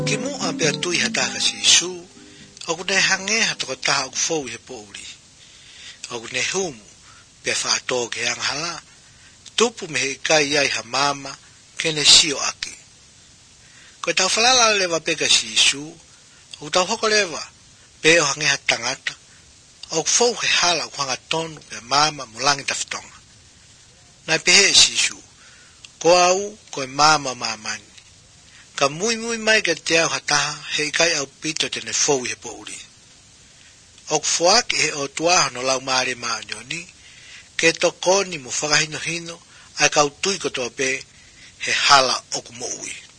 Kimu ampea tui hataka si Isu, oku ne hange hatoko taha oku fau he po uri. Oku ne humu, pe whaatoa ke anghala, tupu me he kai iai ha mama, kene sio aki. Koe tau whalala lewa peka si Isu, oku tau hoko lewa, pe o hange ha tangata, oku fau he hala oku hanga tonu pe mama mulangi taftonga. Nai pehe si Isu, ko au koe mama mamani. Ka mui mai ke te au hataha he ikai au pito tene fau he po uri. Ok fuaki he o tuaha no lau maare maanyoni, ke tokoni mo whakahino hino, ai kau tui kotoa pe he hala oku mo ui.